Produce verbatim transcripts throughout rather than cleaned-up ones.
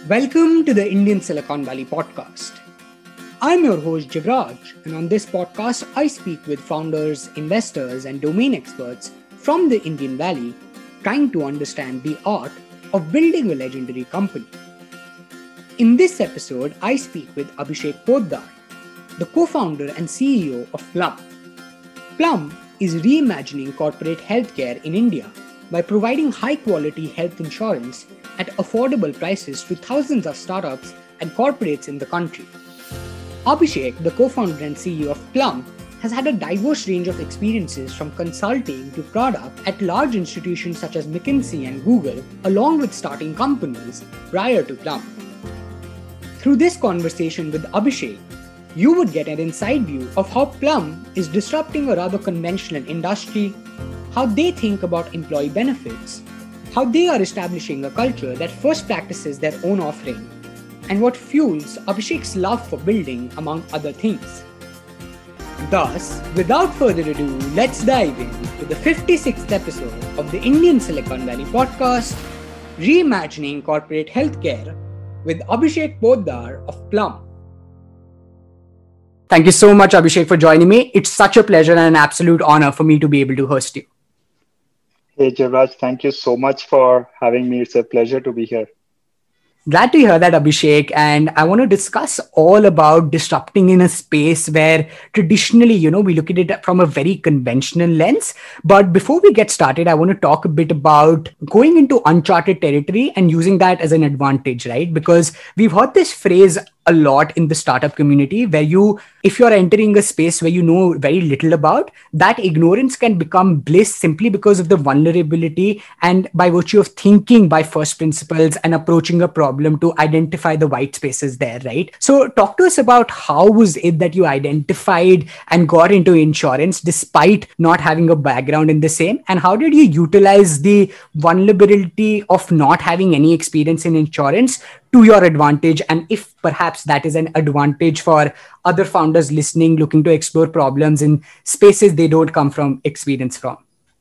Welcome to the Indian Silicon Valley podcast. I'm your host Jivraj, and on this podcast, I speak with founders, investors, and domain experts from the Indian Valley trying to understand the art of building a legendary company. In this episode, I speak with Abhishek Poddar, the co-founder and C E O of Plum. Plum is reimagining corporate healthcare in India by providing high-quality health insurance at affordable prices to thousands of startups and corporates in the country. Abhishek, the co-founder and C E O of Plum, has had a diverse range of experiences from consulting to product at large institutions such as McKinsey and Google, along with starting companies prior to Plum. Through this conversation with Abhishek, you would get an inside view of how Plum is disrupting a rather conventional industry, how they think about employee benefits, how they are establishing a culture that first practices their own offering, and what fuels Abhishek's love for building, among other things. Thus, without further ado, let's dive into the fifty-sixth episode of the Indian Silicon Valley podcast, Reimagining Corporate Healthcare, with Abhishek Poddar of Plum. Thank you so much, Abhishek, for joining me. It's such a pleasure and an absolute honor for me to be able to host you. Hey, Jivraj, thank you so much for having me. It's a pleasure to be here. Glad to hear that, Abhishek. And I want to discuss all about disrupting in a space where traditionally, you know, we look at it from a very conventional lens. But before we get started, I want to talk a bit about going into uncharted territory and using that as an advantage, right? Because we've heard this phrase a lot in the startup community where you, if you're entering a space where you know very little about, that ignorance can become bliss simply because of the vulnerability and by virtue of thinking by first principles and approaching a problem to identify the white spaces there, right? So talk to us about how was it that you identified and got into insurance despite not having a background in the same, and how did you utilize the vulnerability of not having any experience in insurance to your advantage, and if perhaps that is an advantage for other founders listening, looking to explore problems in spaces they don't come from experience from?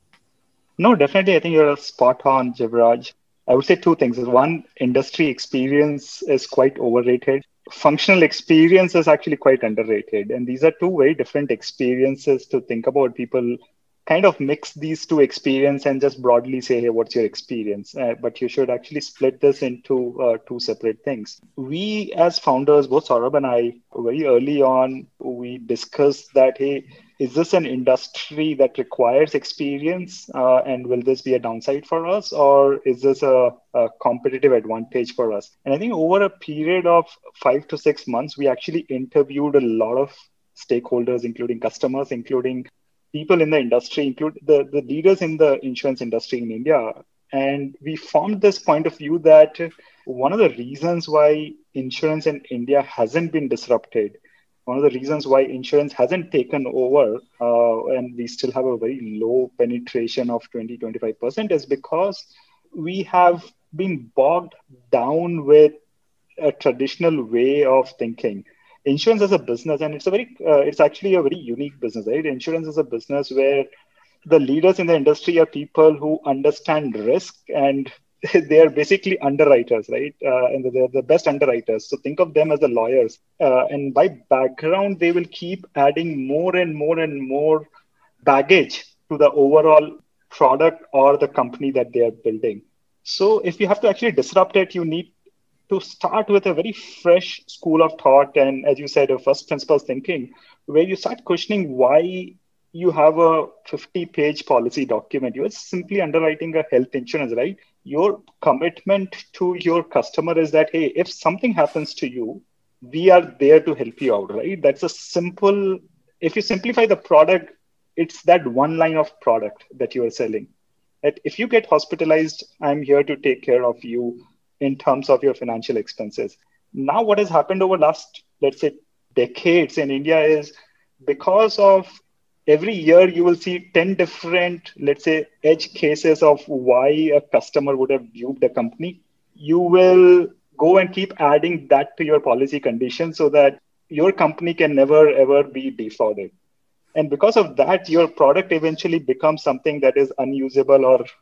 No, definitely. I think you're spot on, Jivraj. I would say two things. One, industry experience is quite overrated. Functional experience is actually quite underrated. And these are two very different experiences to think about. People kind of mix these two experience and just broadly say, hey, what's your experience? Uh, but you should actually split this into uh, two separate things. We as founders, both Saurabh and I, very early on, we discussed that, hey, is this an industry that requires experience? Uh, and will this be a downside for us? Or is this a, a competitive advantage for us? And I think over a period of five to six months, we actually interviewed a lot of stakeholders, including customers, including people in the industry, include the, the leaders in the insurance industry in India. And we formed this point of view that one of the reasons why insurance in India hasn't been disrupted, one of the reasons why insurance hasn't taken over, uh, and we still have a very low penetration of twenty to twenty-five percent is because we have been bogged down with a traditional way of thinking. Insurance as a business, and it's a very, uh, it's actually a very unique business, right? Insurance is a business where the leaders in the industry are people who understand risk, and they are basically underwriters, right? Uh, and they're the best underwriters. So think of them as the lawyers. Uh, and by background, they will keep adding more and more and more baggage to the overall product or the company that they are building. So if you have to actually disrupt it, you need to start with a very fresh school of thought. And as you said, a first principles thinking, where you start questioning why you have a fifty page policy document. You're simply underwriting a health insurance, right? Your commitment to your customer is that, hey, if something happens to you, we are there to help you out, right? That's a simple, if you simplify the product, it's that one line of product that you are selling. That if you get hospitalized, I'm here to take care of you in terms of your financial expenses. Now, what has happened over last, let's say, decades in India is because of every year you will see ten different, let's say, edge cases of why a customer would have viewed the company. You will go and keep adding that to your policy conditions so that your company can never, ever be defrauded. And because of that, your product eventually becomes something that is unusable or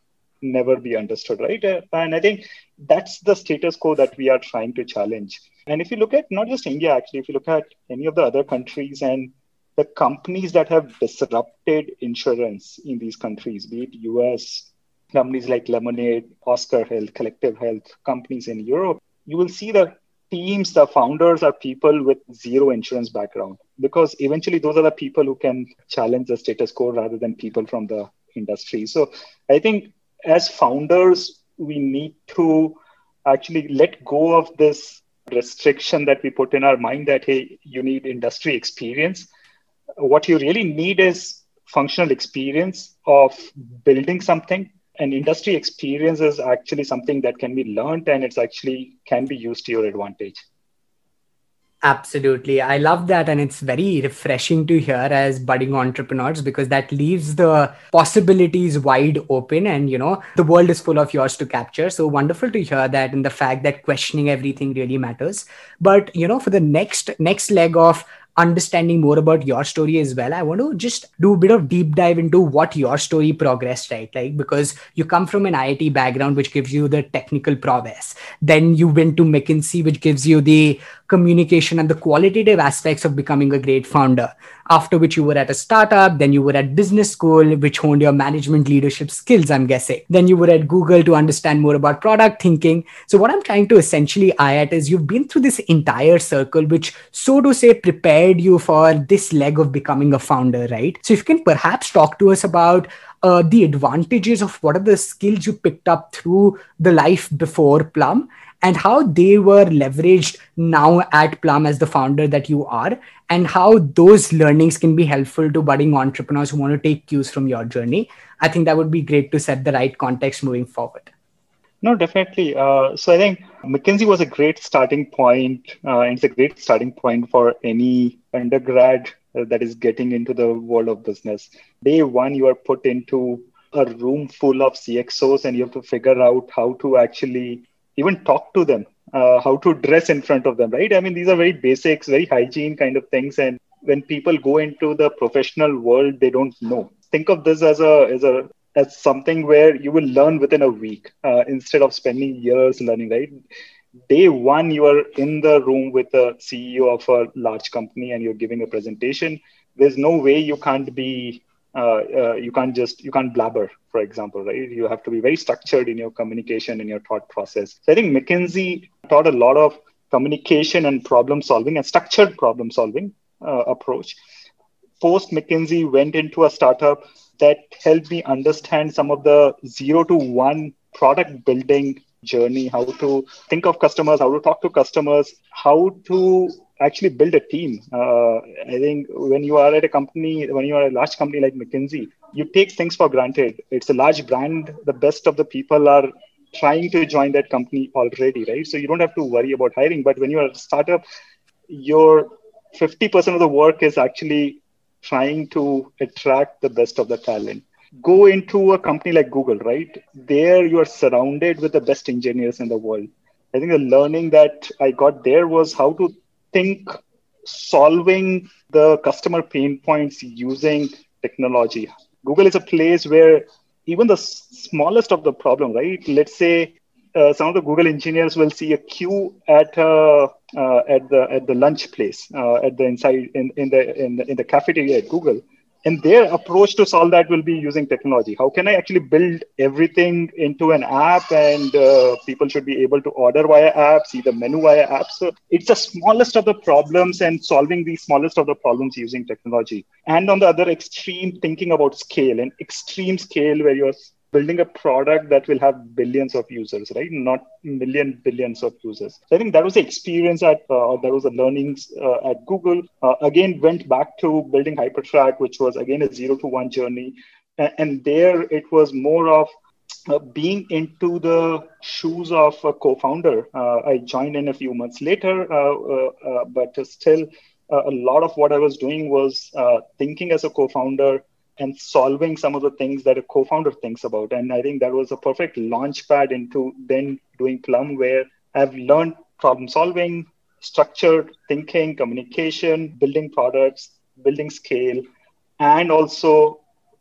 never be understood, right? Uh, and I think that's the status quo that we are trying to challenge. And if you look at not just India, actually, if you look at any of the other countries and the companies that have disrupted insurance in these countries, be it U S, companies like Lemonade, Oscar Health, Collective Health, companies in Europe, you will see the teams, the founders are people with zero insurance background, because eventually those are the people who can challenge the status quo rather than people from the industry. So I think as founders, we need to actually let go of this restriction that we put in our mind that, hey, you need industry experience. What you really need is functional experience of building something. And industry experience is actually something that can be learned, and it's actually can be used to your advantage. Absolutely. I love that. And it's very refreshing to hear as budding entrepreneurs, because that leaves the possibilities wide open and, you know, the world is full of yours to capture. So wonderful to hear that, and the fact that questioning everything really matters. But, you know, for the next next leg of understanding more about your story as well, I want to just do a bit of deep dive into what your story progressed, right? Like, because you come from an I I T background, which gives you the technical prowess. Then you went to McKinsey, which gives you the communication and the qualitative aspects of becoming a great founder. After which you were at a startup, then you were at business school, which honed your management leadership skills, I'm guessing. Then you were at Google to understand more about product thinking. So what I'm trying to essentially eye at is you've been through this entire circle, which, so to say, prepared you for this leg of becoming a founder, right? So if you can perhaps talk to us about uh, the advantages of what are the skills you picked up through the life before Plum, and how they were leveraged now at Plum as the founder that you are, and how those learnings can be helpful to budding entrepreneurs who want to take cues from your journey. I think that would be great to set the right context moving forward. No, definitely. Uh, so I think McKinsey was a great starting point, uh, and it's a great starting point for any undergrad uh, that is getting into the world of business. Day one, you are put into a room full of C X Os, and you have to figure out how to actually even talk to them, uh, how to dress in front of them, right? I mean, these are very basics, very hygiene kind of things. And when people go into the professional world, they don't know. Think of this as a as a as something where you will learn within a week uh, instead of spending years learning, right? Day one, you are in the room with the C E O of a large company and you're giving a presentation. There's no way you can't be, uh, uh, you can't just, you can't blabber, for example, right? You have to be very structured in your communication and your thought process. So I think McKinsey taught a lot of communication and problem solving and structured problem solving uh, approach. Post McKinsey, went into a startup that helped me understand some of the zero to one product building journey, how to think of customers, how to talk to customers, how to actually build a team. Uh, I think when you are at a company, when you are a large company like McKinsey, you take things for granted. It's a large brand. The best of the people are trying to join that company already, right? So you don't have to worry about hiring. But when you are a startup, your fifty percent of the work is actually trying to attract the best of the talent. Go into a company like Google, right? There you are surrounded with the best engineers in the world. I think the learning that I got there was how to think solving the customer pain points using technology. Google is a place where even the smallest of the problem, right? Let's say uh, some of the Google engineers will see a queue at uh, uh, at the at the lunch place uh, at the inside in, in the in the in the cafeteria at Google, and their approach to solve that will be using technology. How can I actually build everything into an app, and uh, people should be able to order via app, see the menu via app? So it's the smallest of the problems, and solving the smallest of the problems using technology. And on the other extreme, thinking about scale, and extreme scale where you're building a product that will have billions of users, right? Not million, billions of users. So I think that was the experience at, uh, that was the learnings uh, at Google. Uh, again, went back to building Hypertrack, which was again a zero to one journey. And, and there it was more of uh, being into the shoes of a co-founder. Uh, I joined in a few months later, uh, uh, uh, but still uh, a lot of what I was doing was uh, thinking as a co-founder and solving some of the things that a co-founder thinks about. And I think that was a perfect launch pad into then doing Plum, where I've learned problem solving, structured thinking, communication, building products, building scale, and also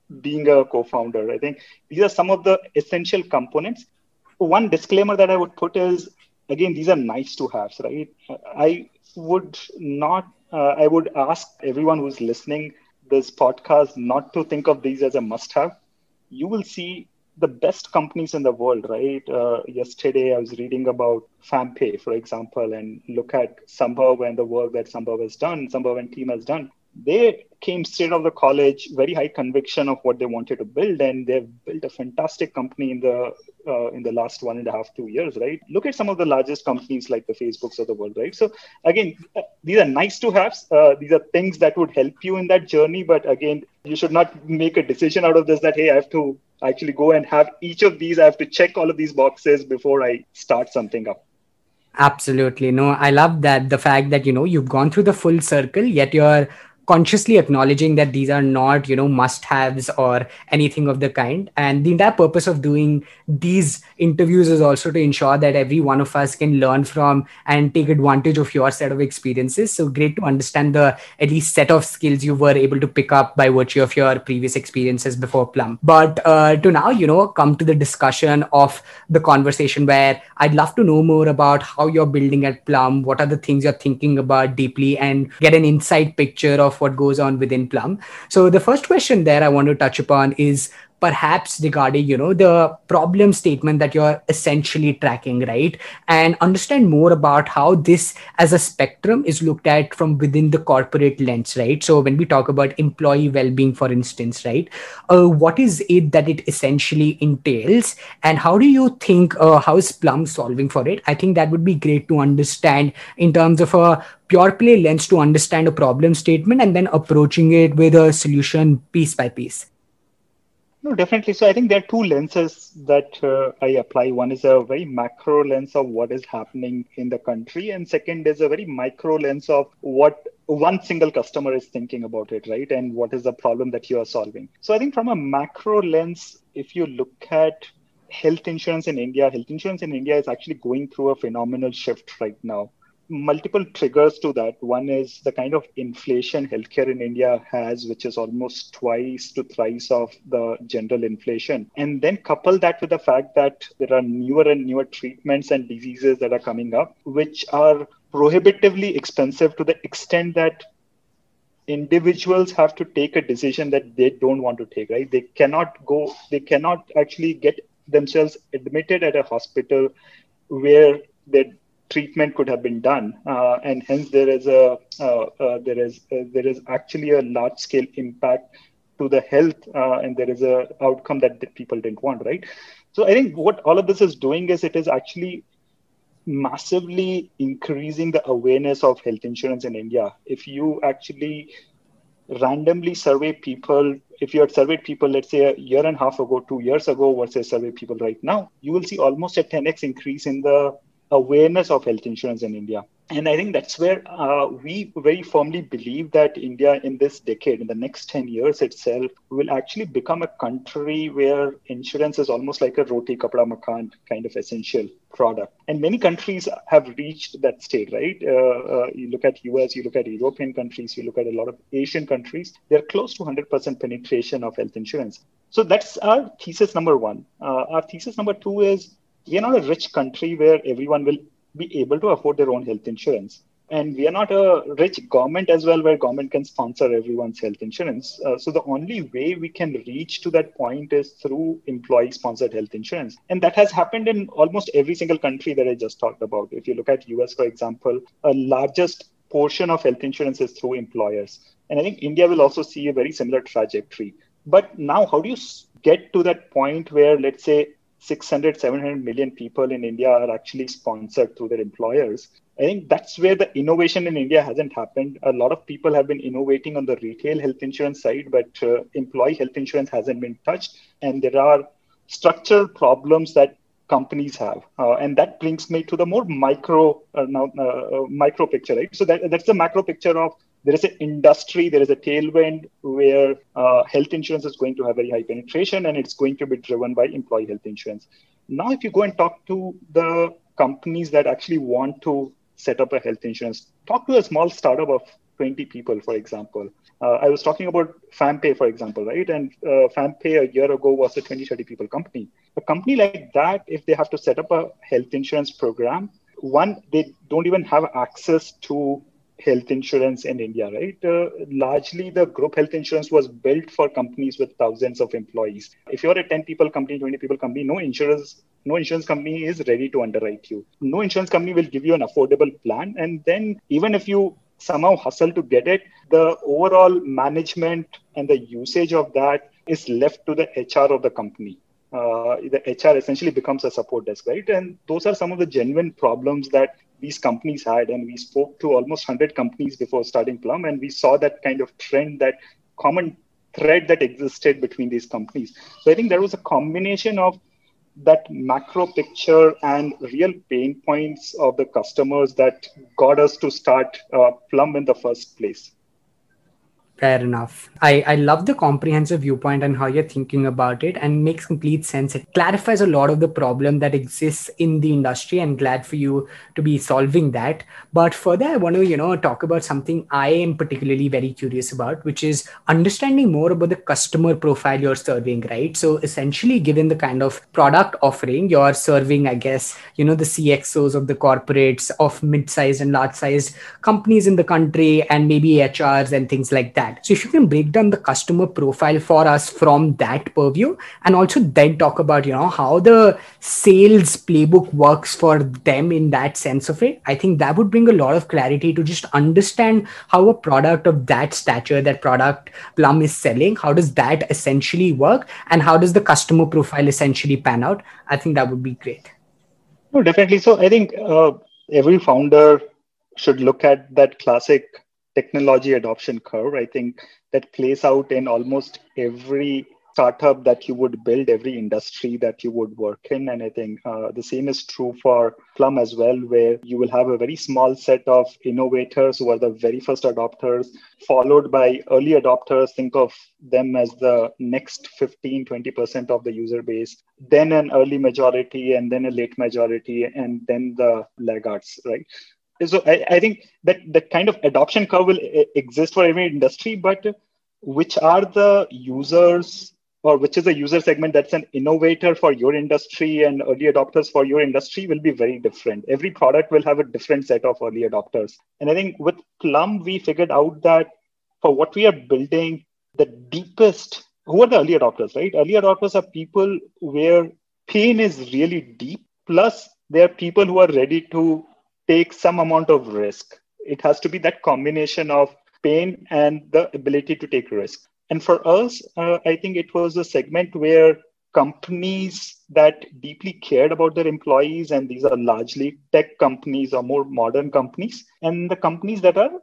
being a co-founder. I think these are some of the essential components. One disclaimer that I would put is, again, these are nice to haves, right? I would not, uh, I would ask everyone who's listening this podcast not to think of these as a must have. You will see the best companies in the world, right? Uh, yesterday, I was reading about FamPay, for example, and look at Sambhav and the work that Sambhav has done, Sambhav and team has done. They came straight out of the college, very high conviction of what they wanted to build, and they've built a fantastic company in the uh, in the last one and a half, two years, right? Look at some of the largest companies like the Facebooks of the world, right? So again, uh, these are nice to haves. Uh, these are things that would help you in that journey, but again, you should not make a decision out of this that, hey, I have to actually go and have each of these. I have to check all of these boxes before I start something up. Absolutely. No, I love that. The fact that, you know, you've gone through the full circle, yet you're consciously acknowledging that these are not, you know, must haves or anything of the kind. And the entire purpose of doing these interviews is also to ensure that every one of us can learn from and take advantage of your set of experiences. So great to understand the at least set of skills you were able to pick up by virtue of your previous experiences before Plum. But uh, to now, you know, come to the discussion of the conversation where I'd love to know more about how you're building at Plum, what are the things you're thinking about deeply, and get an inside picture of what goes on within Plum. So the first question there I want to touch upon is perhaps regarding, you know, the problem statement that you're essentially tracking, right? And understand more about how this as a spectrum is looked at from within the corporate lens, right? So when we talk about employee well-being, for instance, right, uh, what is it that it essentially entails, and how do you think, uh, how is Plum solving for it? I think that would be great to understand in terms of a pure play lens, to understand a problem statement and then approaching it with a solution piece by piece. No, definitely. So I think there are two lenses that uh, I apply. One is a very macro lens of what is happening in the country, and second is a very micro lens of what one single customer is thinking about it, right? And what is the problem that you are solving. So I think from a macro lens, if you look at health insurance in India, health insurance in India is actually going through a phenomenal shift right now. Multiple triggers to that. One is the kind of inflation healthcare in India has, which is almost twice to thrice of the general inflation. And then couple that with the fact that there are newer and newer treatments and diseases that are coming up, which are prohibitively expensive to the extent that individuals have to take a decision that they don't want to take, right? They cannot go, they cannot actually get themselves admitted at a hospital where their treatment could have been done, uh, and hence there is a uh, uh, there is uh, there is actually a large scale impact to the health, uh, and there is a outcome that the people didn't want, right? So I think what all of this is doing is it is actually massively increasing the awareness of health insurance in India. If you actually randomly survey people, if you had surveyed people, let's say a year and a half ago, two years ago, versus survey people right now, you will see almost a ten x increase in the awareness of health insurance in India. And I think that's where uh, we very firmly believe that India in this decade, in the next ten years itself, will actually become a country where insurance is almost like a roti kapda makan kind of essential product. And many countries have reached that state, right? Uh, uh, you look at U S, you look at European countries, you look at a lot of Asian countries, they're close to one hundred percent penetration of health insurance. So that's our thesis number one. Uh, our thesis number two is we are not a rich country where everyone will be able to afford their own health insurance. And we are not a rich government as well, where government can sponsor everyone's health insurance. Uh, so the only way we can reach to that point is through employee-sponsored health insurance. And that has happened in almost every single country that I just talked about. If you look at U S, for example, a largest portion of health insurance is through employers. And I think India will also see a very similar trajectory. But now, how do you get to that point where, let's say, six hundred, seven hundred million people in India are actually sponsored through their employers? I think that's where the innovation in India hasn't happened. A lot of people have been innovating on the retail health insurance side, but uh, employee health insurance hasn't been touched. And there are structural problems that companies have. Uh, and that brings me to the more micro uh, now, uh, micro picture, right? So that, that's the macro picture of there is an industry, there is a tailwind where uh, health insurance is going to have very high penetration, and it's going to be driven by employee health insurance. Now, if you go and talk to the companies that actually want to set up a health insurance, talk to a small startup of twenty people, for example. Uh, I was talking about FamPay, for example, right? And uh, FamPay a year ago was a twenty, thirty people company. A company like that, if they have to set up a health insurance program, one, they don't even have access to health insurance in India, right? Uh, largely, the group health insurance was built for companies with thousands of employees. If you're a ten people company, twenty people company, no insurance, no insurance company is ready to underwrite you. No insurance company will give you an affordable plan. And then even if you somehow hustle to get it, the overall management and the usage of that is left to the H R of the company. Uh, the H R essentially becomes a support desk, right? And those are some of the genuine problems that these companies had. And we spoke to almost one hundred companies before starting Plum, and we saw that kind of trend, that common thread that existed between these companies. So I think there was a combination of that macro picture and real pain points of the customers that got us to start uh, Plum in the first place. Fair enough. I, I love the comprehensive viewpoint and how you're thinking about it, and makes complete sense. It clarifies a lot of the problem that exists in the industry, and glad for you to be solving that. But further, I want to, you know, talk about something I am particularly very curious about, which is understanding more about the customer profile you're serving, right? So essentially, given the kind of product offering you're serving, I guess, you know, the C X Os of the corporates of mid-sized and large-sized companies in the country, and maybe H Rs and things like that. So if you can break down the customer profile for us from that purview, and also then talk about, you know, how the sales playbook works for them in that sense of it, I think that would bring a lot of clarity to just understand how a product of that stature, that product Plum is selling, how does that essentially work, and how does the customer profile essentially pan out. I think that would be great. No, definitely. So I think uh, every founder should look at that classic technology adoption curve. I think that plays out in almost every startup that you would build, every industry that you would work in. And I think uh, the same is true for Plum as well, where you will have a very small set of innovators who are the very first adopters, followed by early adopters. Think of them as the next fifteen, twenty percent of the user base, then an early majority, and then a late majority, and then the laggards, right? So I, I think that that kind of adoption curve will exist for every industry, but which are the users, or which is the user segment that's an innovator for your industry and early adopters for your industry will be very different. Every product will have a different set of early adopters. And I think with Plum, we figured out that for what we are building, the deepest, who are the early adopters, right? Early adopters are people where pain is really deep, plus they are people who are ready to take some amount of risk. It has to be that combination of pain and the ability to take risk. And for us, uh, I think it was a segment where companies that deeply cared about their employees, and these are largely tech companies or more modern companies, and the companies that are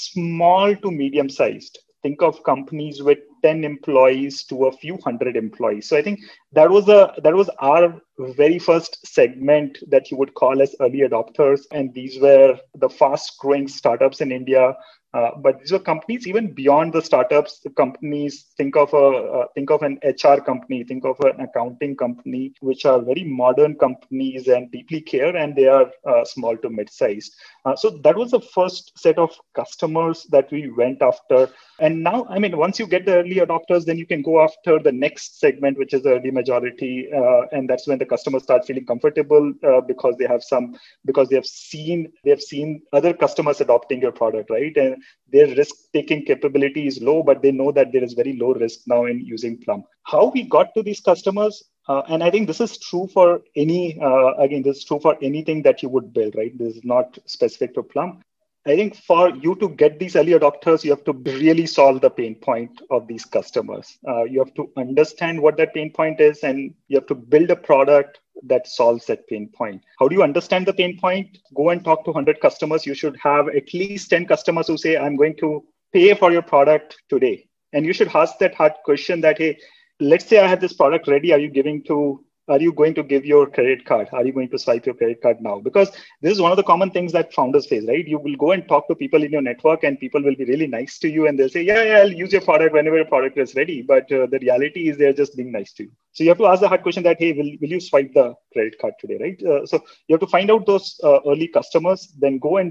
small to medium sized. Think of companies with ten employees to a few hundred employees. So I think that was a that was our very first segment that you would call as early adopters. And these were the fast growing startups in India. Uh, but these were companies even beyond the startups. The companies, think of a uh, think of an H R company, think of an accounting company, which are very modern companies and deeply care, and they are uh, small to mid-sized. Uh, so that was the first set of customers that we went after. And now, I mean, once you get the early adopters, then you can go after the next segment, which is the early majority, uh, and that's when the customers start feeling comfortable uh, because they have some because they have seen they have seen other customers adopting your product, right? And their risk-taking capability is low, but they know that there is very low risk now in using Plum. How we got to these customers, uh, and I think this is true for any, uh, again, this is true for anything that you would build, right? This is not specific to Plum. I think for you to get these early adopters, you have to really solve the pain point of these customers. Uh, you have to understand what that pain point is, and you have to build a product that solves that pain point. How do you understand the pain point? Go and talk to one hundred customers. You should have at least ten customers who say, I'm going to pay for your product today. And you should ask that hard question that, hey, let's say I have this product ready. Are you giving to Are you going to give your credit card? Are you going to swipe your credit card now? Because this is one of the common things that founders face, right? You will go and talk to people in your network, and people will be really nice to you, and they'll say, yeah, yeah, I'll use your product whenever your product is ready. But uh, the reality is they're just being nice to you. So you have to ask the hard question that, hey, will, will you swipe the credit card today, right? Uh, so you have to find out those uh, early customers, then go and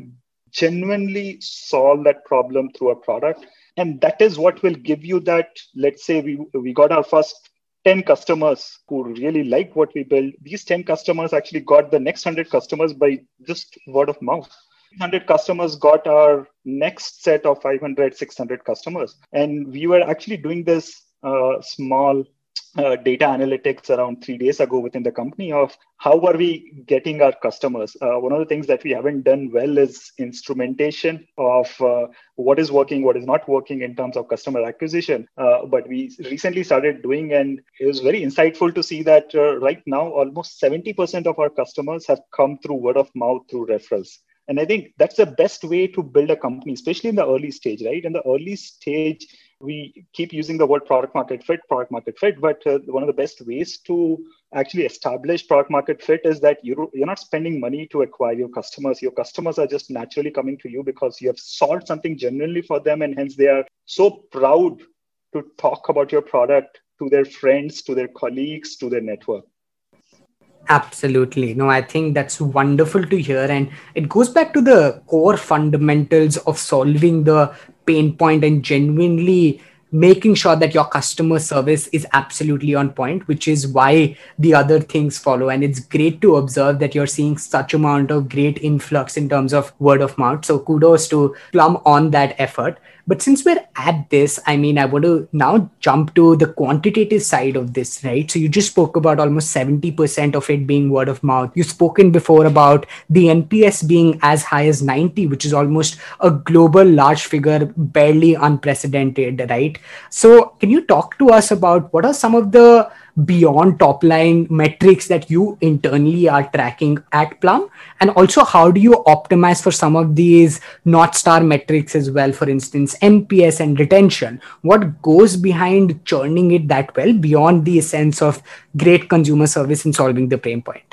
genuinely solve that problem through a product. And that is what will give you that, let's say we, we got our first ten customers who really liked what we built. These ten customers actually got the next one hundred customers by just word of mouth. one hundred customers got our next set of five hundred, six hundred customers. And we were actually doing this uh, small uh, data analytics around three days ago within the company of how are we getting our customers. Uh, one of the things that we haven't done well is instrumentation of uh, what is working, what is not working in terms of customer acquisition. Uh, but we recently started doing, and it was very insightful to see that uh, right now, almost seventy percent of our customers have come through word of mouth, through referrals. And I think that's the best way to build a company, especially in the early stage, right? In the early stage, we keep using the word product market fit, product market fit. But uh, one of the best ways to actually establish product market fit is that you're, you're not spending money to acquire your customers. Your customers are just naturally coming to you because you have solved something genuinely for them. And hence they are so proud to talk about your product to their friends, to their colleagues, to their network. Absolutely. No, I think that's wonderful to hear. And it goes back to the core fundamentals of solving the pain point and genuinely making sure that your customer service is absolutely on point, which is why the other things follow. And it's great to observe that you're seeing such amount of great influx in terms of word of mouth. So kudos to Plum on that effort. But since we're at this, I mean, I want to now jump to the quantitative side of this, right? So you just spoke about almost seventy percent of it being word of mouth. You've spoken before about the N P S being as high as ninety, which is almost a global large figure, barely unprecedented, right? So can you talk to us about what are some of the beyond top line metrics that you internally are tracking at Plum? And also, how do you optimize for some of these North Star metrics as well? For instance, N P S and retention. What goes behind churning it that well beyond the essence of great consumer service and solving the pain point?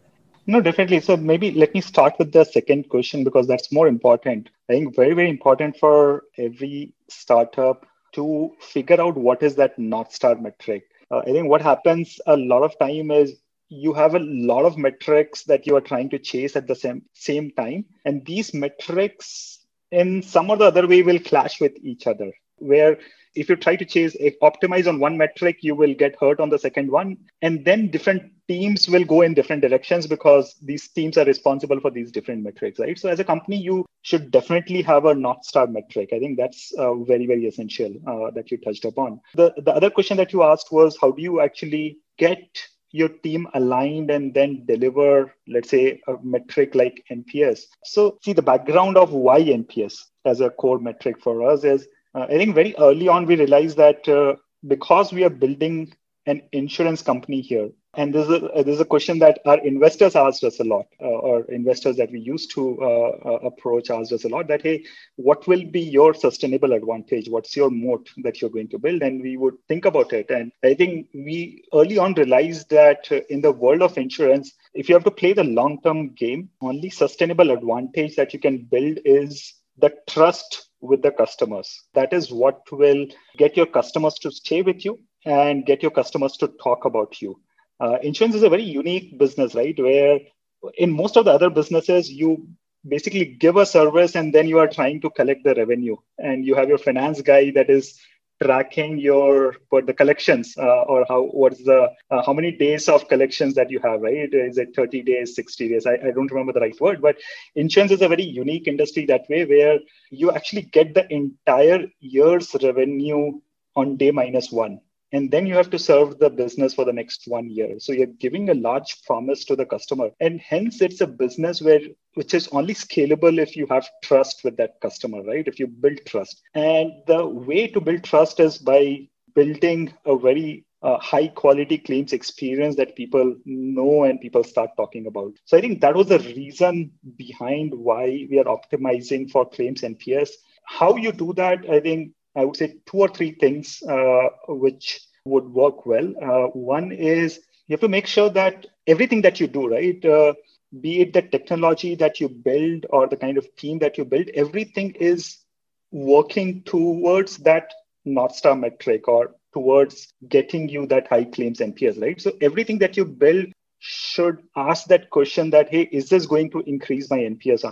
No, definitely. So maybe let me start with the second question because that's more important. I think very, very important for every startup to figure out what is that North Star metric. Uh, I think what happens a lot of time is you have a lot of metrics that you are trying to chase at the same, same time. And these metrics in some or the other way will clash with each other, where if you try to chase optimize on one metric, you will get hurt on the second one. And then different teams will go in different directions because these teams are responsible for these different metrics, right? So as a company, you should definitely have a North Star metric. I think that's uh, very, very essential uh, that you touched upon. The, the other question that you asked was, how do you actually get your team aligned and then deliver, let's say, a metric like N P S? So see, the background of why N P S as a core metric for us is, Uh, I think very early on, we realized that uh, because we are building an insurance company here, and there's a, uh, there's a question that our investors asked us a lot, uh, or investors that we used to uh, uh, approach asked us a lot that, hey, what will be your sustainable advantage? What's your moat that you're going to build? And we would think about it. And I think we early on realized that uh, in the world of insurance, if you have to play the long-term game, only sustainable advantage that you can build is the trust with the customers. That is what will get your customers to stay with you and get your customers to talk about you. Uh, insurance is a very unique business, right? Where in most of the other businesses, you basically give a service and then you are trying to collect the revenue. And you have your finance guy that is tracking your for the collections uh, or how what's the uh, how many days of collections that you have, right? Is it thirty days, sixty days? I, I don't remember the right word, but insurance is a very unique industry that way, where you actually get the entire year's revenue on day minus one. And then you have to serve the business for the next one year. So you're giving a large promise to the customer. And hence it's a business where which is only scalable if you have trust with that customer, right? If you build trust. And the way to build trust is by building a very uh, high quality claims experience that people know and people start talking about. So I think that was the reason behind why we are optimizing for claims N P S. How you do that, I think I would say two or three things uh, which would work well. Uh, one is you have to make sure that everything that you do, right, uh, be it the technology that you build or the kind of team that you build, everything is working towards that North Star metric or towards getting you that high claims N P S, right? So everything that you build should ask that question that, hey, is this going to increase my N P S or not?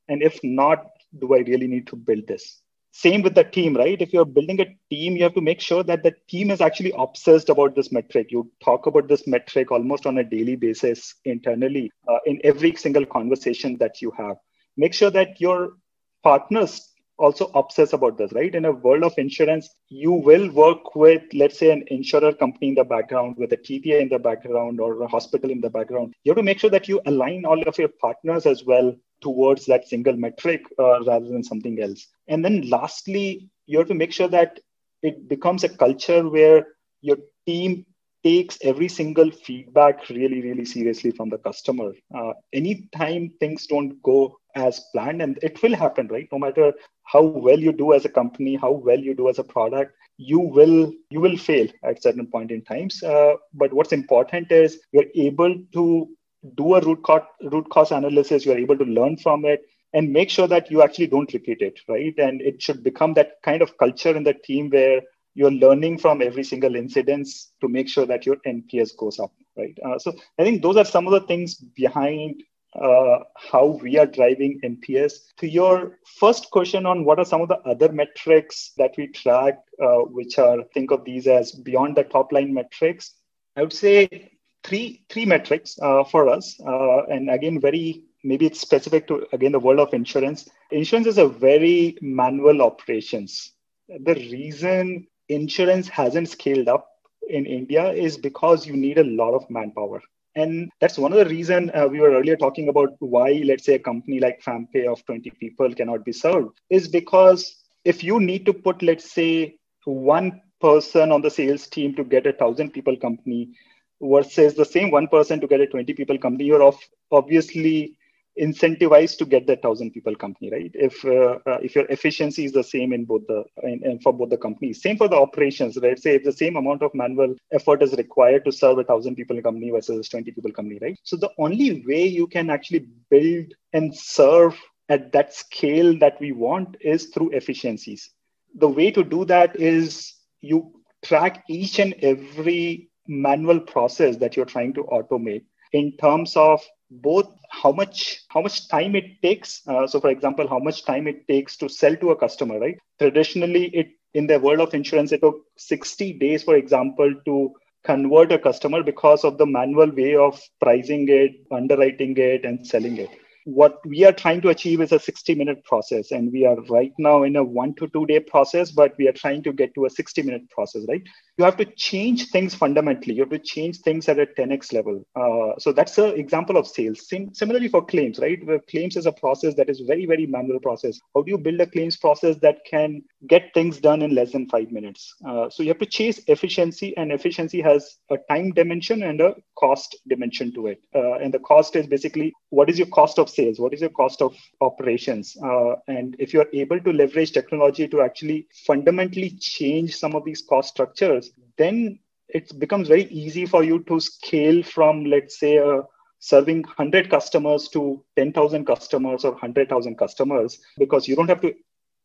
And if not, do I really need to build this? Same with the team, right? If you're building a team, you have to make sure that the team is actually obsessed about this metric. You talk about this metric almost on a daily basis internally uh, in every single conversation that you have. Make sure that your partners also obsess about this, right? In a world of insurance, you will work with, let's say, an insurer company in the background, with a T P A in the background, or a hospital in the background. You have to make sure that you align all of your partners as well towards that single metric uh, rather than something else. And then lastly, you have to make sure that it becomes a culture where your team takes every single feedback really, really seriously from the customer. Uh, anytime things don't go as planned, and it will happen, right? No matter how well you do as a company, how well you do as a product, you will you will fail at certain point in times. Uh, but what's important is you're able to do a root cause root cause analysis. You're able to learn from it and make sure that you actually don't repeat it, right? And it should become that kind of culture in the team where you're learning from every single incidents to make sure that your N P S goes up, right? Uh, so I think those are some of the things behind uh, how we are driving N P S. To your first question on what are some of the other metrics that we track, uh, which are, think of these as beyond the top line metrics, I would say three three metrics uh, for us. Uh, and again, very maybe it's specific to, again, the world of insurance. Insurance is a very manual operations. The reason insurance hasn't scaled up in India is because you need a lot of manpower. And that's one of the reasons uh, we were earlier talking about why, let's say, a company like FamPay of twenty people cannot be served, is because if you need to put, let's say, one person on the sales team to get a thousand people company versus the same one person to get a twenty people company, you're off, obviously incentivized to get that thousand people company, right? If uh, uh, if your efficiency is the same in both the in, in for both the companies, same for the operations, right? Say if the same amount of manual effort is required to serve a thousand people company versus twenty people company, right? So the only way you can actually build and serve at that scale that we want is through efficiencies. The way to do that is you track each and every manual process that you're trying to automate in terms of both how much how much time it takes. Uh, so, for example, how much time it takes to sell to a customer, right? Traditionally, it in the world of insurance, it took sixty days, for example, to convert a customer because of the manual way of pricing it, underwriting it, and selling it. What we are trying to achieve is a sixty minute process. And we are right now in a one to two day process, but we are trying to get to a sixty minute process, right? You have to change things fundamentally. You have to change things at a ten x level. Uh, so that's an example of sales. Same, similarly for claims, right? Where claims is a process that is very, very manual process. How do you build a claims process that can get things done in less than five minutes? Uh, so you have to chase efficiency, and efficiency has a time dimension and a cost dimension to it. Uh, and the cost is basically, what is your cost of sales? What is your cost of operations? Uh, and if you're able to leverage technology to actually fundamentally change some of these cost structures, then it becomes very easy for you to scale from, let's say, uh, serving one hundred customers to ten thousand customers or one hundred thousand customers, because you don't have to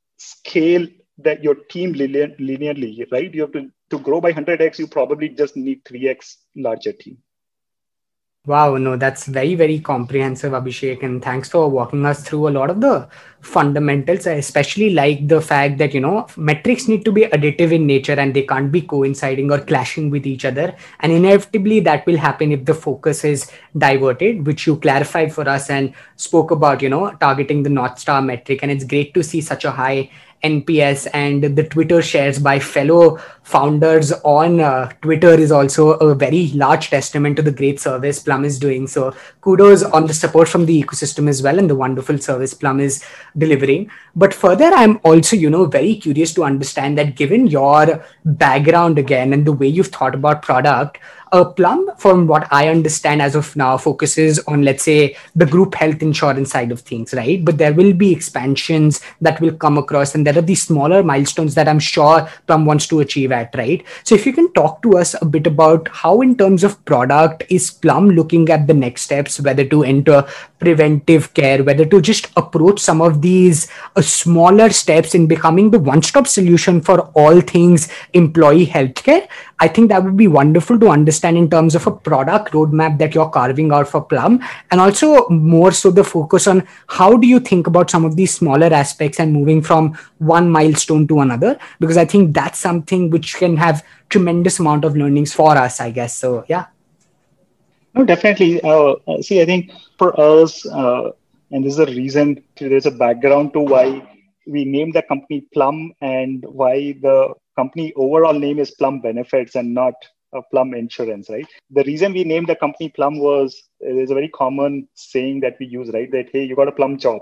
scale that your team linear, linearly, right? You have to, to grow by one hundred x, you probably just need three x larger team. Wow, no, that's very, very comprehensive, Abhishek. And thanks for walking us through a lot of the fundamentals. I especially like the fact that, you know, metrics need to be additive in nature and they can't be coinciding or clashing with each other. And inevitably that will happen if the focus is diverted, which you clarified for us and spoke about, you know, targeting the North Star metric. And it's great to see such a high N P S, and the Twitter shares by fellow founders on uh, Twitter is also a very large testament to the great service Plum is doing. So kudos on the support from the ecosystem as well and the wonderful service Plum is delivering. But further, I'm also, you know, very curious to understand that given your background again and the way you've thought about product, uh, Plum, from what I understand as of now, focuses on, let's say, the group health insurance side of things, right? But there will be expansions that will come across, and there are these smaller milestones that I'm sure Plum wants to achieve at, right? So if you can talk to us a bit about how, in terms of product, is Plum looking at the next steps, whether to enter preventive care, whether to just approach some of these uh, smaller steps in becoming the one-stop solution for all things employee healthcare. I think that would be wonderful to understand in terms of a product roadmap that you're carving out for Plum, and also more so the focus on how do you think about some of these smaller aspects and moving from one milestone to another, because I think that's something which can have tremendous amount of learnings for us, I guess. So yeah. No, definitely. Uh, uh, see, I think for us, uh, and this is a reason, there's a background to why we named the company Plum and why the company overall name is Plum Benefits and not uh, Plum Insurance, right? The reason we named the company Plum was, there's a very common saying that we use, right? That, hey, you got a plum job.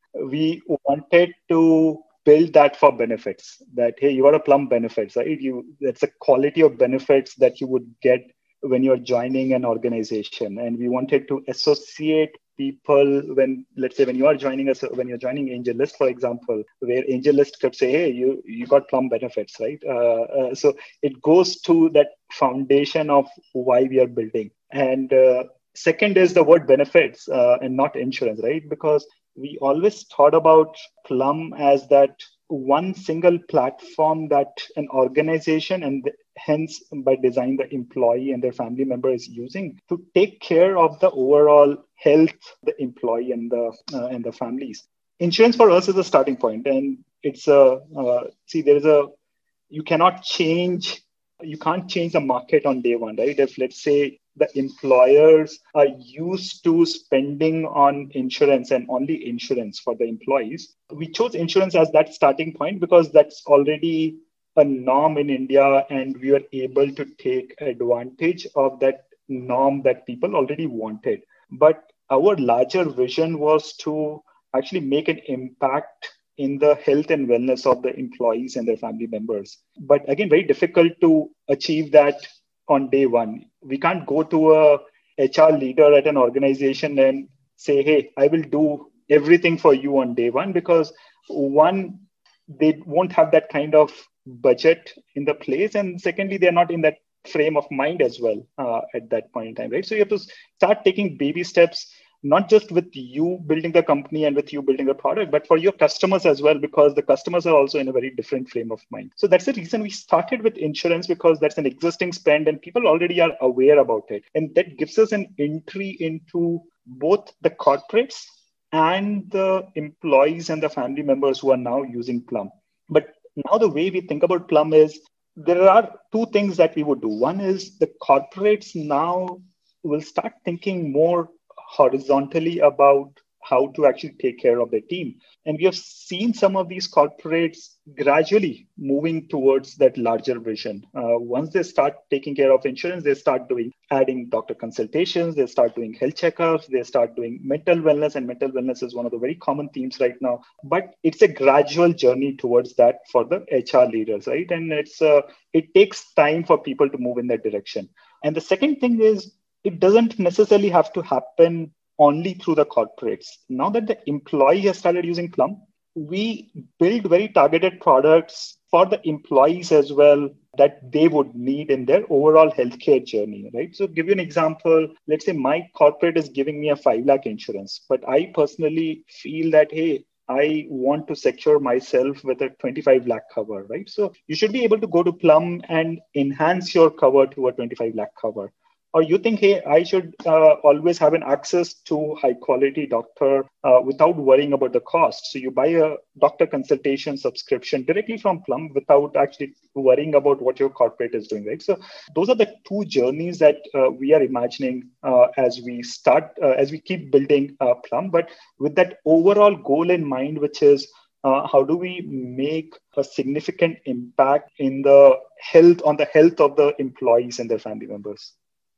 We wanted to build that for benefits, that, hey, you got a Plum Benefits, right? You, that's a quality of benefits that you would get when you're joining an organization. And we wanted to associate people when, let's say, when you are joining us, when you're joining AngelList, for example, where AngelList could say, hey, you, you got Plum Benefits, right? Uh, uh, so it goes to that foundation of why we are building. And uh, second is the word benefits uh, and not insurance, right? Because we always thought about Plum as that one single platform that an organization and hence by design the employee and their family member is using to take care of the overall health, the employee and the uh, and the families. Insurance for us is a starting point, and it's a uh, see there is a you cannot change you can't change the market on day one, right? If let's say the employers are used to spending on insurance and only insurance for the employees, we chose insurance as that starting point because that's already a norm in India, and we were able to take advantage of that norm that people already wanted. But our larger vision was to actually make an impact in the health and wellness of the employees and their family members. But again, very difficult to achieve that on day one. We can't go to a H R leader at an organization and say, hey, I will do everything for you on day one, because one, they won't have that kind of budget in the place. And secondly, they're not in that frame of mind as well uh, at that point in time, right? So you have to start taking baby steps, not just with you building the company and with you building the product, but for your customers as well, because the customers are also in a very different frame of mind. So that's the reason we started with insurance, because that's an existing spend and people already are aware about it. And that gives us an entry into both the corporates and the employees and the family members who are now using Plum. But now the way we think about Plum is there are two things that we would do. One is the corporates now will start thinking more horizontally about how to actually take care of their team. And we have seen some of these corporates gradually moving towards that larger vision. Uh, once they start taking care of insurance, they start doing adding doctor consultations, they start doing health checkups, they start doing mental wellness, and mental wellness is one of the very common themes right now. But it's a gradual journey towards that for the H R leaders, right? And it's uh, it takes time for people to move in that direction. And the second thing is, it doesn't necessarily have to happen only through the corporates. Now that the employee has started using Plum, we build very targeted products for the employees as well that they would need in their overall healthcare journey, right? So give you an example, let's say my corporate is giving me a five lakh insurance, but I personally feel that, hey, I want to secure myself with a twenty-five lakh cover, right? So you should be able to go to Plum and enhance your cover to a twenty-five lakh cover. Or you think, hey, I should uh, always have an access to high quality doctor uh, without worrying about the cost. So you buy a doctor consultation subscription directly from Plum without actually worrying about what your corporate is doing, right? So those are the two journeys that uh, we are imagining uh, as we start, uh, as we keep building uh, Plum, but with that overall goal in mind, which is uh, how do we make a significant impact in the health, on the health of the employees and their family members.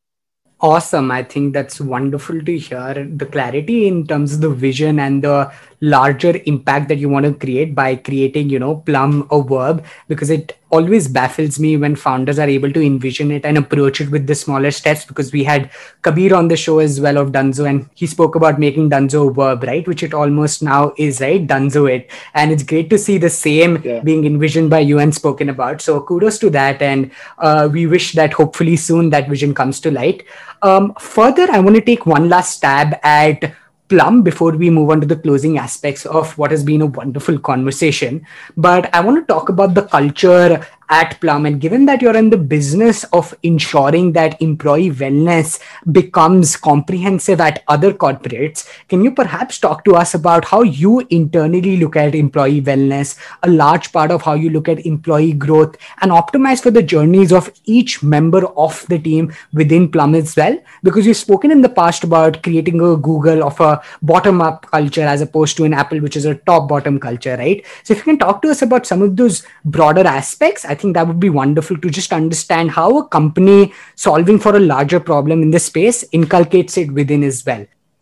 Awesome. I think that's wonderful to hear the clarity in terms of the vision and the larger impact that you want to create by creating, you know, Plum a verb, because it always baffles me when founders are able to envision it and approach it with the smaller steps, because we had Kabir on the show as well of Dunzo, and he spoke about making Dunzo a verb, right? Which it almost now is, right? Dunzo it. And it's great to see the same yeah. being envisioned by you and spoken about. So kudos to that. And uh, we wish that hopefully soon that vision comes to light. Um, further, I want to take one last stab at Plum before we move on to the closing aspects of what has been a wonderful conversation. But I want to talk about the culture at Plum. And given that you're in the business of ensuring that employee wellness becomes comprehensive at other corporates, can you perhaps talk to us about how you internally look at employee wellness, a large part of how you look at employee growth, and optimize for the journeys of each member of the team within Plum as well? Because you've spoken in the past about creating a Google of a bottom up culture as opposed to an Apple, which is a top bottom culture, right? So if you can talk to us about some of those broader aspects, I think that would be wonderful to just understand how a company solving for a larger problem in this space inculcates it within as well.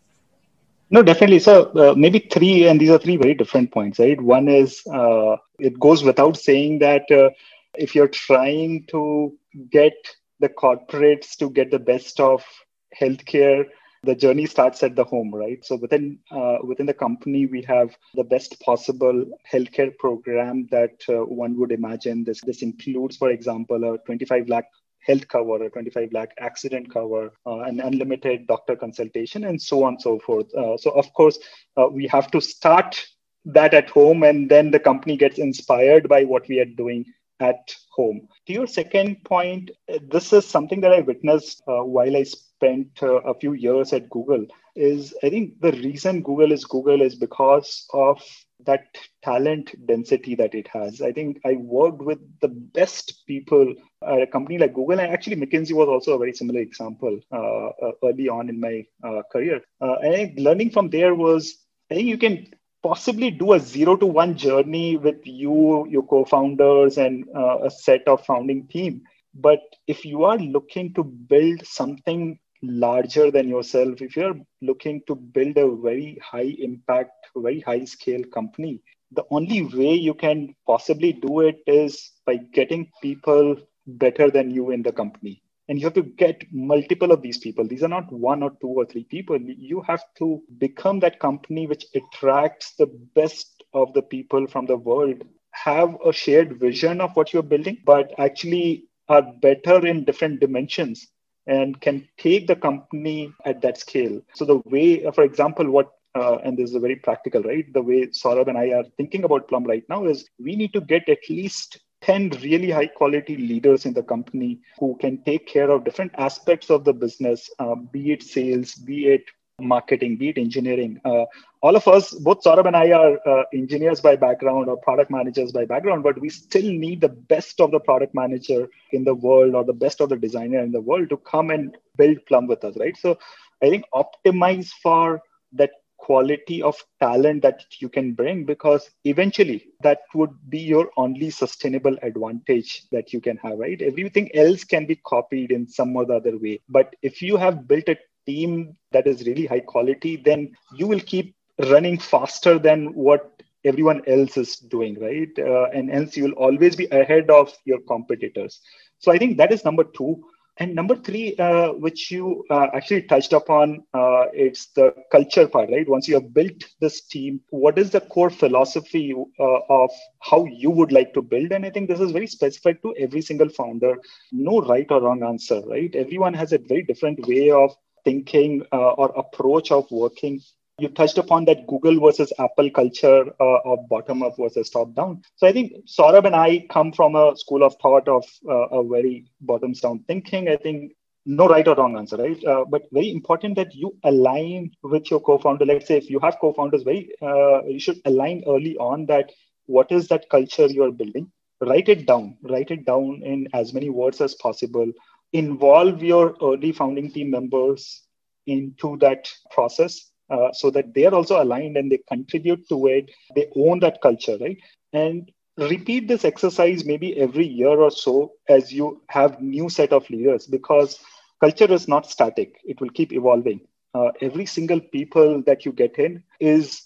No, definitely. So uh, maybe three, and these are three very different points, right? One is uh, it goes without saying that uh, if you're trying to get the corporates to get the best of healthcare, the journey starts at the home, right? So within uh, within the company, we have the best possible healthcare program that uh, one would imagine. This this includes, for example, a twenty-five lakh health cover, a twenty-five lakh accident cover, uh, an unlimited doctor consultation, and so on and so forth. Uh, so of course, uh, we have to start that at home, and then the company gets inspired by what we are doing at home. To your second point, this is something that I witnessed uh, while I spent uh, a few years at Google. Is I think the reason Google is Google is because of that talent density that it has. I think I worked with the best people at a company like Google, and actually McKinsey was also a very similar example uh, uh, early on in my uh, career. Uh, and I think learning from there was, I think you can possibly do a zero to one journey with you, your co-founders, and uh, a set of founding team. But if you are looking to build something larger than yourself, if you're looking to build a very high impact, very high scale company, the only way you can possibly do it is by getting people better than you in the company. And you have to get multiple of these people. These are not one or two or three people. You have to become that company which attracts the best of the people from the world, have a shared vision of what you're building, but actually are better in different dimensions and can take the company at that scale. So the way, for example, what Uh, and this is a very practical, right? The way Saurabh and I are thinking about Plum right now is we need to get at least ten really high quality leaders in the company who can take care of different aspects of the business, uh, be it sales, be it marketing, be it engineering. Uh, all of us, both Saurabh and I are uh, engineers by background or product managers by background, but we still need the best of the product manager in the world or the best of the designer in the world to come and build Plum with us, right? So I think optimize for that quality of talent that you can bring, because eventually that would be your only sustainable advantage that you can have, right? Everything else can be copied in some or the other way. But if you have built a team that is really high quality, then you will keep running faster than what everyone else is doing, right? Uh, and hence you will always be ahead of your competitors. So I think that is number two. And number three, uh, which you uh, actually touched upon, uh, it's the culture part, right? Once you have built this team, what is the core philosophy uh, of how you would like to build? And I think this is very specific to every single founder. No right or wrong answer, right? Everyone has a very different way of thinking uh, or approach of working. You touched upon that Google versus Apple culture uh, of bottom up versus top down. So I think Saurabh and I come from a school of thought of uh, a very bottoms down thinking. I think no right or wrong answer, right? Uh, but very important that you align with your co-founder. Let's say if you have co-founders, very uh, you should align early on that what is that culture you are building. Write it down. Write it down in as many words as possible. Involve your early founding team members into that process. Uh, so that they are also aligned and they contribute to it. They own that culture, right? And repeat this exercise maybe every year or so as you have new set of leaders, because culture is not static. It will keep evolving. Uh, every single people that you get in is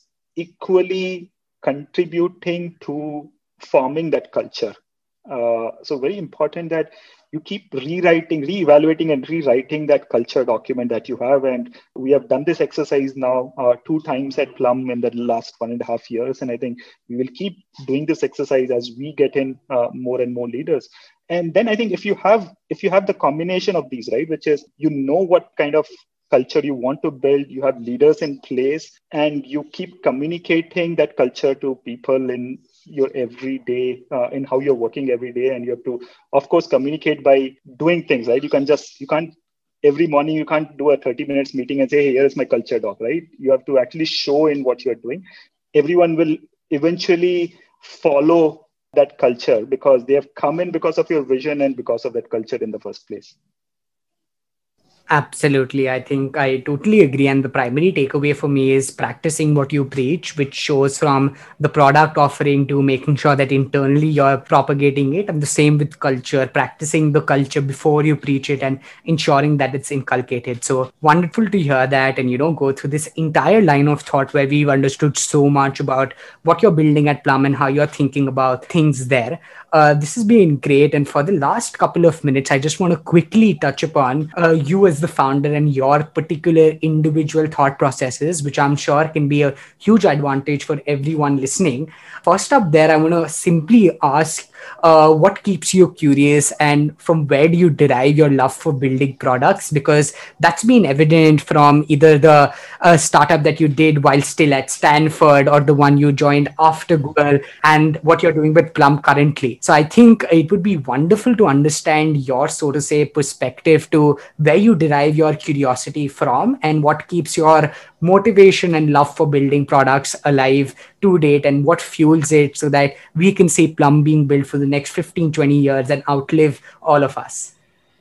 equally contributing to forming that culture. Uh, so very important that you keep rewriting, re-evaluating and rewriting that culture document that you have. And we have done this exercise now uh, two times at Plum in the last one and a half years. And I think we will keep doing this exercise as we get in uh, more and more leaders. And then I think if you have if you have the combination of these, right, which is, you know, what kind of culture you want to build, you have leaders in place, and you keep communicating that culture to people in your everyday, uh, in how you're working every day. And you have to, of course, communicate by doing things, right? You can just, you can't, every morning, you can't do a thirty minutes meeting and say, hey, here is my culture doc, right? You have to actually show in what you're doing. Everyone will eventually follow that culture because they have come in because of your vision and because of that culture in the first place. Absolutely. I think I totally agree. And the primary takeaway for me is practicing what you preach, which shows from the product offering to making sure that internally you're propagating it. And the same with culture, practicing the culture before you preach it and ensuring that it's inculcated. So wonderful to hear that and, you know, go through this entire line of thought where we've understood so much about what you're building at Plum and how you're thinking about things there. Uh, this has been great. And for the last couple of minutes, I just want to quickly touch upon uh, you as the founder and your particular individual thought processes, which I'm sure can be a huge advantage for everyone listening. First up there, I want to simply ask uh, what keeps you curious and from where do you derive your love for building products? Because that's been evident from either the uh, startup that you did while still at Stanford or the one you joined after Google and what you're doing with Plum currently. So I think it would be wonderful to understand your, so to say, perspective to where you derive your curiosity from and what keeps your motivation and love for building products alive to date and what fuels it so that we can see Plum being built for the next fifteen, twenty years and outlive all of us.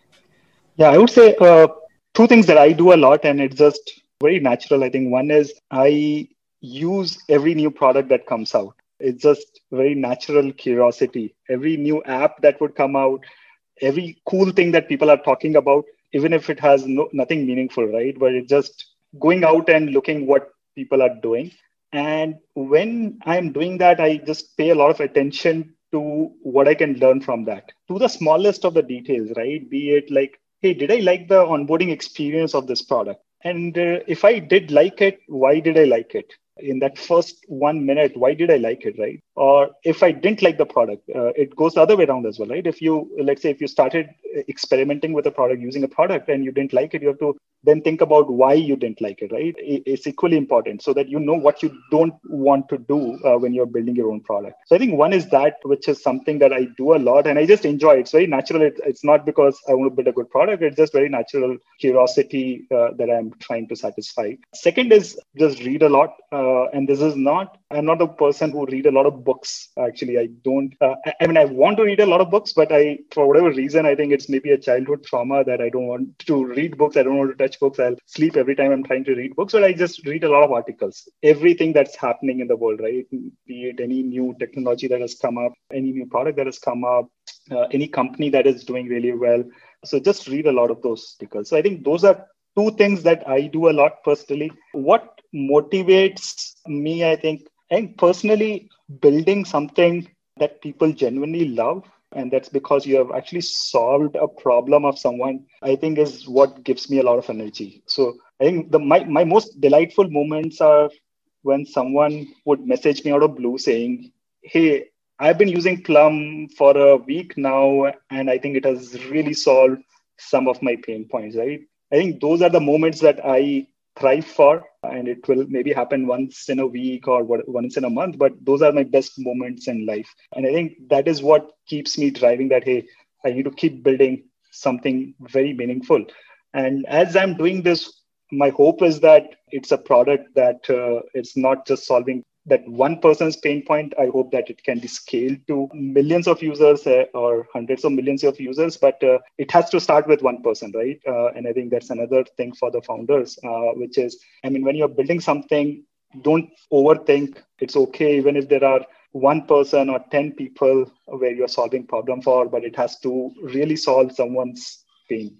Yeah, I would say uh, two things that I do a lot, and it's just very natural. I think one is I use every new product that comes out. It's just very natural curiosity. Every new app that would come out, every cool thing that people are talking about, even if it has no, nothing meaningful, right? But it's just going out and looking what people are doing. And when I'm doing that, I just pay a lot of attention to what I can learn from that, to the smallest of the details, right? Be it like, hey, did I like the onboarding experience of this product? And uh, if I did like it, why did I like it? In that first one minute, why did I like it, right? Or if I didn't like the product, uh, it goes the other way around as well, right? If you, let's say, if you started experimenting with a product, using a product and you didn't like it, you have to then think about why you didn't like it, right? It's equally important so that you know what you don't want to do uh, when you're building your own product. So I think one is that, which is something that I do a lot and I just enjoy. It's very natural. It, it's not because I want to build a good product. It's just very natural curiosity uh, that I'm trying to satisfy. Second is just read a lot. Uh, and this is not, I'm not a person who read a lot of books. Actually, I don't, uh, I, I mean, I want to read a lot of books, but I, for whatever reason, I think it's maybe a childhood trauma that I don't want to read books. I don't want to touch books. I'll sleep every time I'm trying to read books, but I just read a lot of articles. Everything that's happening in the world, right? Be it any new technology that has come up, any new product that has come up, uh, any company that is doing really well. So just read a lot of those articles. So I think those are two things that I do a lot personally. What motivates me, I think, and personally building something that people genuinely love. And that's because you have actually solved a problem of someone, I think is what gives me a lot of energy. So I think the my, my most delightful moments are when someone would message me out of blue saying, hey, I've been using Plum for a week now, and I think it has really solved some of my pain points, right? I think those are the moments that I thrive for, and it will maybe happen once in a week or once in a month, but those are my best moments in life. And I think that is what keeps me driving that, hey, I need to keep building something very meaningful. And as I'm doing this, my hope is that it's a product that uh, it's not just solving that one person's pain point. I hope that it can be scaled to millions of users uh, or hundreds of millions of users, but uh, it has to start with one person, right? Uh, and I think that's another thing for the founders, uh, which is, I mean, when you're building something, don't overthink. It's okay even if there are one person or ten people where you're solving problem for, but it has to really solve someone's pain.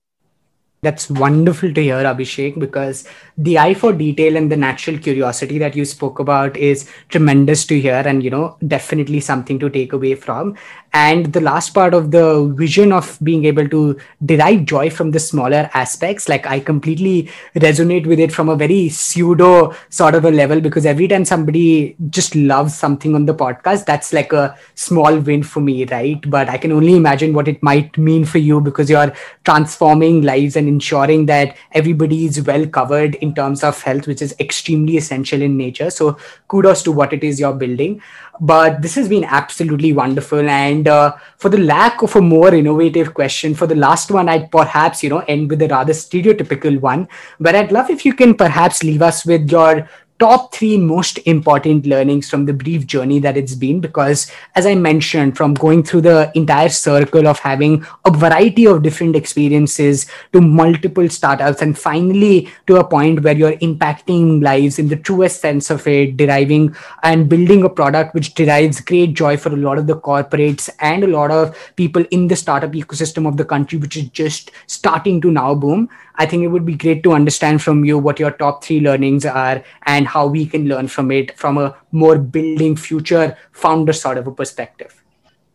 That's wonderful to hear, Abhishek, because the eye for detail and the natural curiosity that you spoke about is tremendous to hear and, you know, definitely something to take away from. And the last part of the vision of being able to derive joy from the smaller aspects, like I completely resonate with it from a very pseudo sort of a level, because every time somebody just loves something on the podcast, that's like a small win for me, right? But I can only imagine what it might mean for you, because you're transforming lives and ensuring that everybody is well covered in terms of health, which is extremely essential in nature. So kudos to what it is you're building. But this has been absolutely wonderful. And uh, for the lack of a more innovative question, for the last one, I'd perhaps, you know, end with a rather stereotypical one, where I'd love if you can perhaps leave us with your top three most important learnings from the brief journey that it's been. Because as I mentioned, from going through the entire circle of having a variety of different experiences to multiple startups, and finally to a point where you're impacting lives in the truest sense of it, deriving and building a product which derives great joy for a lot of the corporates and a lot of people in the startup ecosystem of the country, which is just starting to now boom. I think it would be great to understand from you what your top three learnings are and how we can learn from it from a more building future founder sort of a perspective.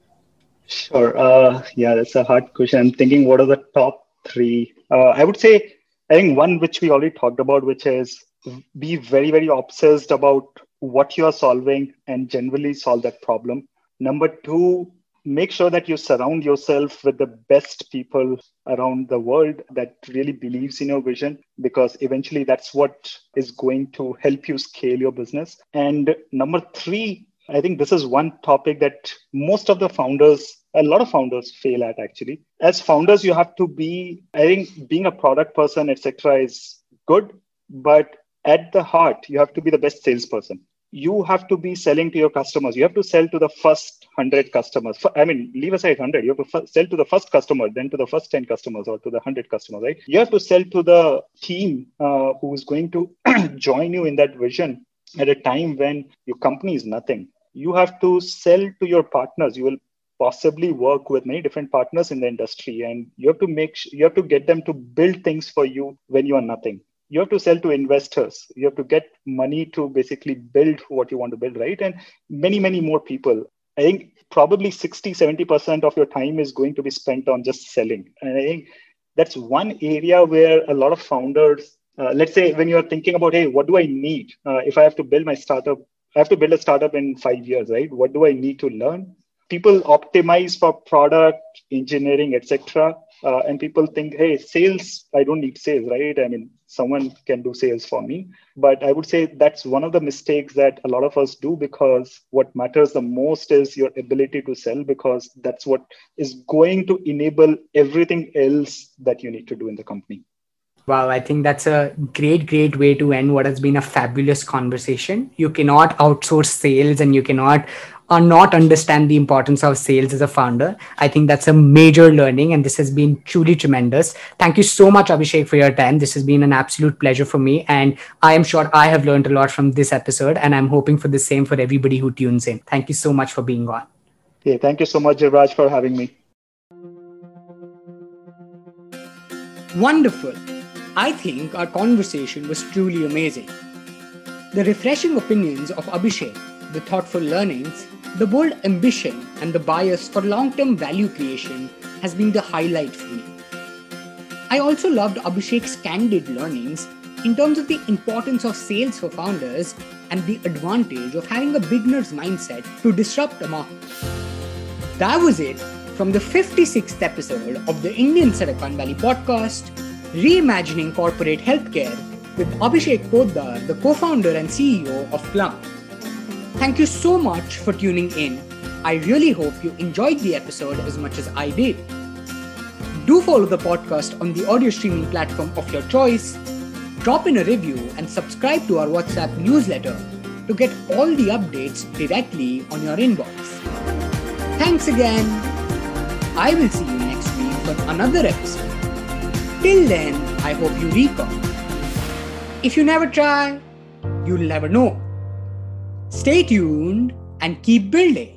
Sure. Uh, yeah, that's a hard question. I'm thinking, what are the top three? Uh, I would say, I think one which we already talked about, which is be very, very obsessed about what you are solving and generally solve that problem. Number two, make sure that you surround yourself with the best people around the world that really believes in your vision, because eventually that's what is going to help you scale your business. And number three, I think this is one topic that most of the founders, a lot of founders fail at actually. As founders, you have to be, I think being a product person, et cetera is good, but at the heart, you have to be the best salesperson. You have to be selling to your customers. You have to sell to the first one hundred customers. I mean, leave aside one hundred. You have to f- sell to the first customer, then to the first ten customers, or to the one hundred customers, right? You have to sell to the team uh, who is going to join you in that vision at a time when your company is nothing. You have to sell to your partners. You will possibly work with many different partners in the industry, and you have to make sh- you have to get them to build things for you when you are nothing. You have to sell to investors. You have to get money to basically build what you want to build, right? And many, many more people. I think probably sixty, seventy percent of your time is going to be spent on just selling. And I think that's one area where a lot of founders, uh, let's say when you're thinking about, hey, what do I need? Uh, if I have to build my startup, I have to build a startup in five years, right? What do I need to learn? People optimize for product, engineering, et cetera. Uh, and people think, hey, sales, I don't need sales, right? I mean, someone can do sales for me. But I would say that's one of the mistakes that a lot of us do, because what matters the most is your ability to sell, because that's what is going to enable everything else that you need to do in the company. Wow, I think that's a great, great way to end what has been a fabulous conversation. You cannot outsource sales, and you cannot or not understand the importance of sales as a founder. I think that's a major learning, and this has been truly tremendous. Thank you so much, Abhishek, for your time. This has been an absolute pleasure for me, and I am sure I have learned a lot from this episode, and I'm hoping for the same for everybody who tunes in. Thank you so much for being on. Yeah, thank you so much, Jivraj, for having me. Wonderful. I think our conversation was truly amazing. The refreshing opinions of Abhishek, the thoughtful learnings, the bold ambition, and the bias for long-term value creation has been the highlight for me. I also loved Abhishek's candid learnings in terms of the importance of sales for founders and the advantage of having a beginner's mindset to disrupt a market. That was it from the fifty-sixth episode of the Indian Silicon Valley podcast, Reimagining Corporate Healthcare, with Abhishek Poddar, the co-founder and C E O of Plum. Thank you so much for tuning in. I really hope you enjoyed the episode as much as I did. Do follow the podcast on the audio streaming platform of your choice, drop in a review, and subscribe to our WhatsApp newsletter to get all the updates directly on your inbox. Thanks again. I will see you next week for another episode. Till then, I hope you recall. If you never try, you'll never know. Stay tuned and keep building.